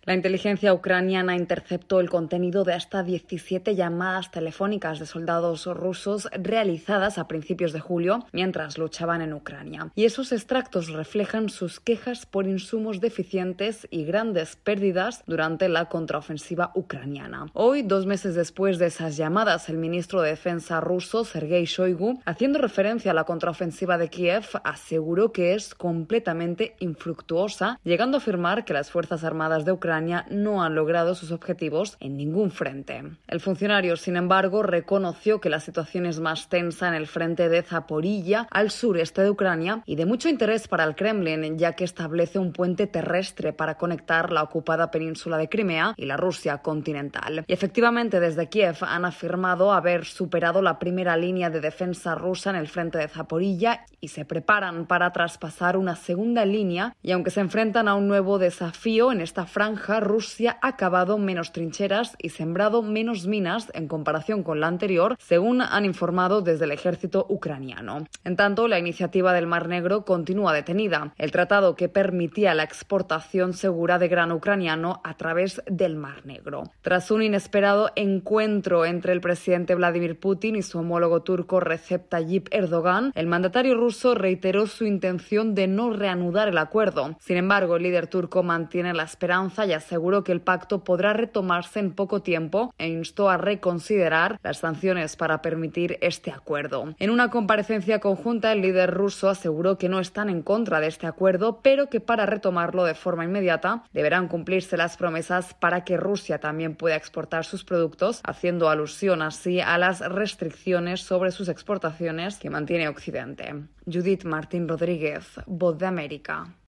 La inteligencia ucraniana interceptó el contenido de hasta 17 llamadas telefónicas de soldados rusos realizadas a principios de julio mientras luchaban en Ucrania. Y esos extractos reflejan sus quejas por insumos deficientes y grandes pérdidas durante la contraofensiva ucraniana. Hoy, 2 meses después de esas llamadas, el ministro de Defensa ruso, Sergei Shoigu, haciendo referencia a la contraofensiva de Kiev, aseguró que es completamente infructuosa, llegando a afirmar que las Fuerzas Armadas de Ucrania no han logrado sus objetivos en ningún frente. El funcionario, sin embargo, reconoció que la situación es más tensa en el frente de Zaporilla, al sureste de Ucrania, y de mucho interés para el Kremlin, ya que establece un puente terrestre para conectar la ocupada península de Crimea y la Rusia continental. Y efectivamente, desde Kiev han afirmado haber superado la primera línea de defensa rusa en el frente de Zaporilla y se preparan para traspasar una segunda línea, y aunque se enfrentan a un nuevo desafío en esta franja, Rusia ha cavado menos trincheras y sembrado menos minas en comparación con la anterior, según han informado desde el ejército ucraniano. En tanto, la iniciativa del Mar Negro continúa detenida. El tratado que permitía la exportación segura de grano ucraniano a través del Mar Negro. Tras un inesperado encuentro entre el presidente Vladimir Putin y su homólogo turco Recep Tayyip Erdogan, el mandatario ruso reiteró su intención de no reanudar el acuerdo. Sin embargo, el líder turco mantiene la esperanza y aseguró que el pacto podrá retomarse en poco tiempo e instó a reconsiderar las sanciones para permitir este acuerdo. En una comparecencia conjunta, el líder ruso aseguró que no están en contra de este acuerdo, pero que para retomarlo de forma inmediata deberán cumplirse las promesas para que Rusia también pueda exportar sus productos, haciendo alusión así a las restricciones sobre sus exportaciones que mantiene Occidente. Judith Martín Rodríguez, Voz de América.